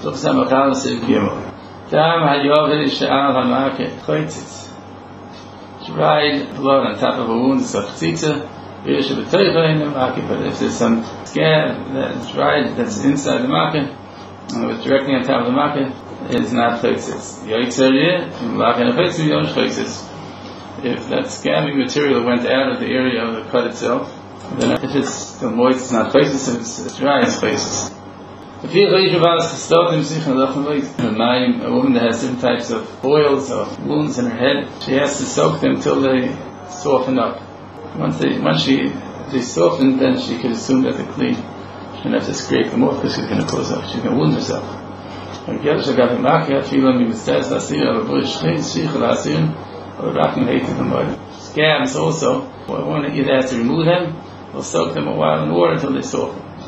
Sam Akal Siv Gimel. Tam Hayovel Sha'al Hamake Choitzitz. Dried blood on top of a wound is a chtzitza. But if there's some scab that's dried that's inside the market, and it was directly on top of the market, it's not choitzitz. If that scabby material went out of the area of the cut itself, then if it's still moist, it's not choitzitz. If it's dry, it's choitzitz. A woman that has different types of oils or wounds in her head, she has to soak them till they soften up. Once they soften, then she can assume that they're clean. She doesn't have to scrape them off because she's going to close up. She's going to wound herself. Scabs also, one either has to remove them or soak them a while in water until they soften.